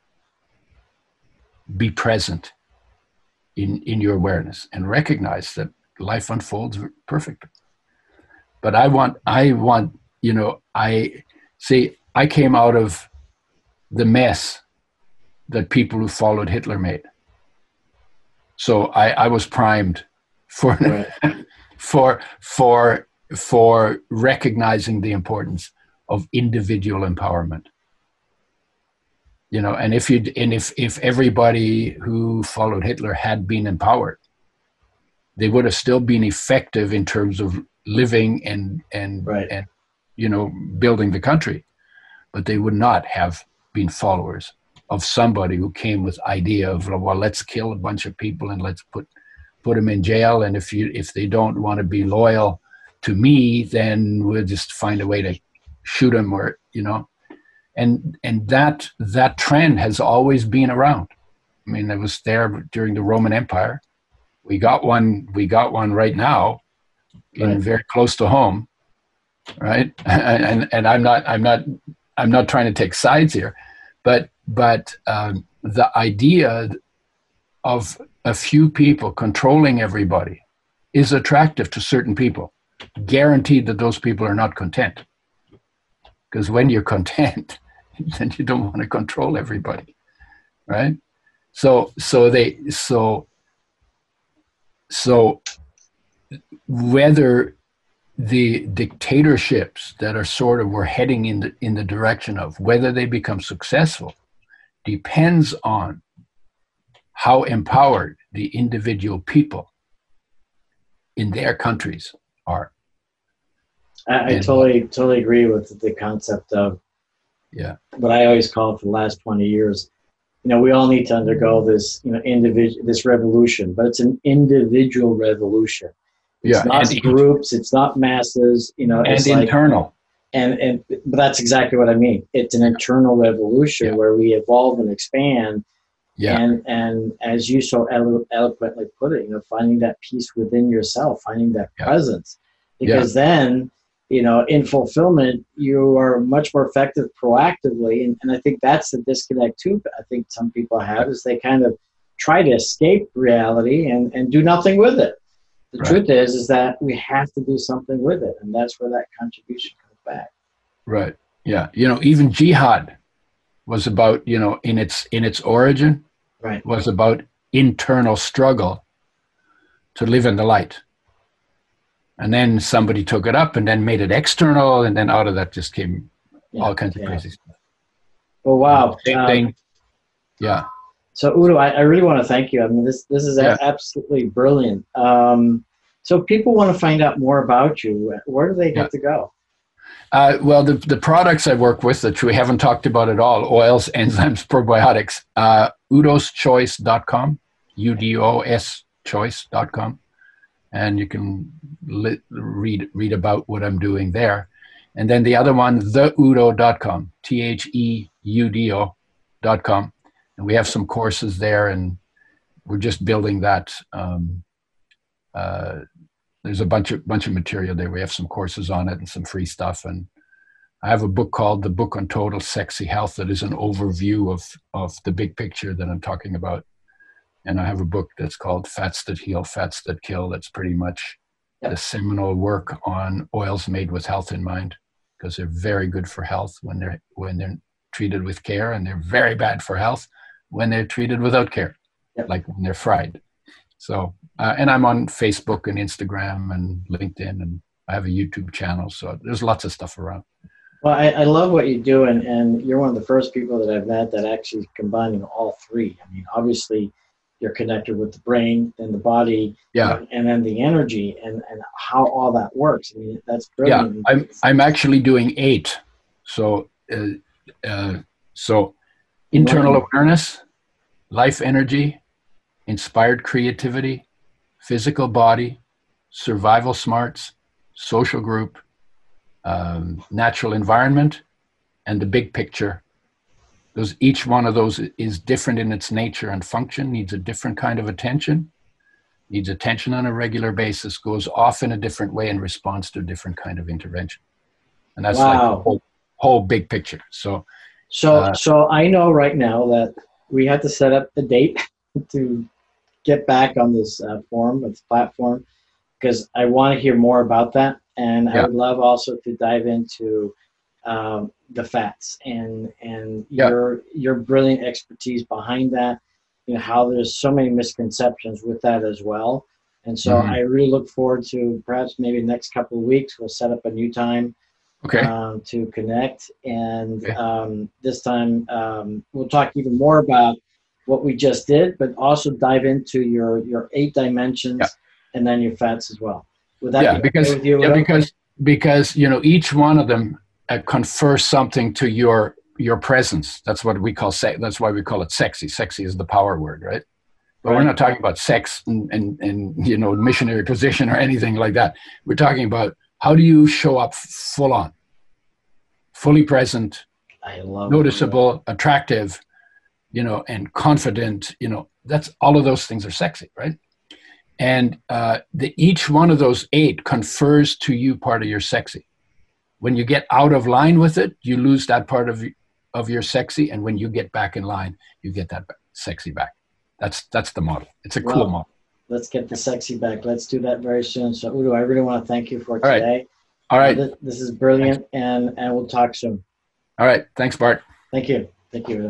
be present in your awareness, and recognize that life unfolds perfectly. But I want, you know, I came out of the mess that people who followed Hitler made. So I was primed for for recognizing the importance of individual empowerment. You know, and if everybody who followed Hitler had been empowered, they would have still been effective in terms of living and you know, building the country, but they would not have been followers of somebody who came with idea of, well, let's kill a bunch of people and let's put them in jail, and if they don't want to be loyal to me, then we'll just find a way to shoot them, or and that trend has always been around. I mean, it was there during the Roman Empire. We got one right now, very close to home, right? And I'm not trying to take sides here, but the idea of a few people controlling everybody is attractive to certain people. Guaranteed that those people are not content, because when you're content, then you don't want to control everybody, right? So whether the dictatorships that are sort of we're heading in the direction of, whether they become successful, depends on how empowered the individual people in their countries are. I totally agree with the concept of what I always call it for the last 20 years. We all need to undergo this, this revolution, but it's an individual revolution. It's not groups, it's not masses, it's internal. But that's exactly what I mean. It's an internal revolution where we evolve and expand. Yeah. And as you so eloquently put it, finding that peace within yourself, finding that presence, because then, in fulfillment, you are much more effective proactively. And I think that's the disconnect too. I think some people have is they kind of try to escape reality and do nothing with it. The truth is that we have to do something with it. And that's where that contribution comes back. Right. Yeah. Even jihad was about, in its origin, was about internal struggle to live in the light. And then somebody took it up and then made it external, and then out of that just came all kinds of crazy stuff. Well, wow. Yeah. So Udo, I really want to thank you. I mean, this is absolutely brilliant. So people want to find out more about you. Where do they get to go? Well, the products I work with that we haven't talked about at all, oils, enzymes, probiotics, udoschoice.com, UDOS choice.com. And you can read about what I'm doing there. And then the other one, theudo.com, THEUDO.com. And we have some courses there, and we're just building that. There's a bunch of material there. We have some courses on it and some free stuff. And I have a book called The Book on Total Sexy Health that is an overview of the big picture that I'm talking about. And I have a book that's called Fats That Heal, Fats That Kill. That's pretty much the seminal work on oils made with health in mind, because they're very good for health when they're treated with care, and they're very bad for health when they're treated without care, like when they're fried. So, and I'm on Facebook and Instagram and LinkedIn, and I have a YouTube channel. So there's lots of stuff around. Well, I love what you do, and you're one of the first people that I've met that actually is combining all three. I mean, obviously, you're connected with the brain and the body, and then the energy and how all that works. I mean, that's brilliant. Yeah, I'm actually doing 8. So, internal awareness, life energy, inspired creativity, physical body, survival smarts, social group, natural environment, and the big picture. Each one of those is different in its nature and function, needs a different kind of attention, needs attention on a regular basis, goes off in a different way in response to a different kind of intervention. And that's like the whole big picture. So I know right now that we have to set up the date to get back on this platform, because I want to hear more about that. And I would love also to dive into the fats and your brilliant expertise behind that, how there's so many misconceptions with that as well. And so I really look forward to perhaps maybe the next couple of weeks, we'll set up a new time to connect. And this time we'll talk even more about what we just did, but also dive into your 8 dimensions and then your fats as well. Would that be okay with you? Because each one of them confers something to your presence. That's what we call that's why we call it sexy. Sexy is the power word, right? But we're not talking about sex and missionary position or anything like that. We're talking about how do you show up full on, fully present, I love noticeable, attractive, and confident, that's all of those things are sexy, right? And each one of those 8 confers to you part of your sexy. When you get out of line with it, you lose that part of your sexy. And when you get back in line, you get that sexy back. That's the model. It's a cool model. Let's get the sexy back. Let's do that very soon. So Udo, I really want to thank you for today. All right. This is brilliant. And we'll talk soon. All right. Thanks, Bart. Thank you. Thank you, Udo.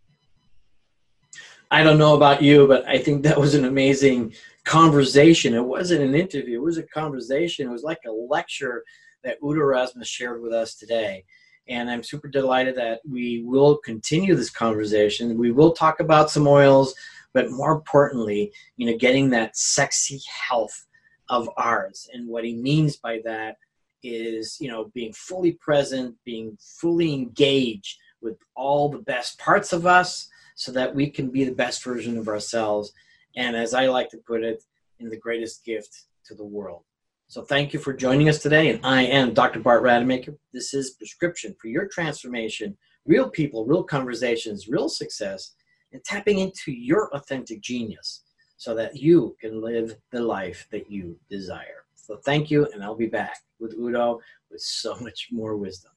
I don't know about you, but I think that was an amazing conversation. It wasn't an interview. It was a conversation. It was like a lecture that Udo Rasmus shared with us today. And I'm super delighted that we will continue this conversation. We will talk about some oils, but more importantly, getting that sexy health of ours. And what he means by that is, being fully present, being fully engaged with all the best parts of us so that we can be the best version of ourselves. And as I like to put it, in the greatest gift to the world. So thank you for joining us today. And I am Dr. Bart Rademacher. This is Prescription for Your Transformation. Real people, real conversations, real success, and tapping into your authentic genius so that you can live the life that you desire. So thank you, and I'll be back with Udo with so much more wisdom.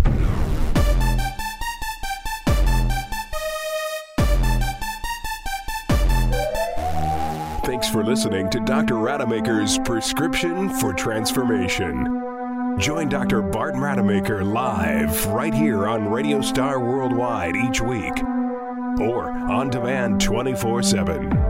Thanks for listening to Dr. Rademacher's Prescription for Transformation. Join Dr. Bart Rademacher live right here on Radio Star Worldwide each week or on demand 24/7.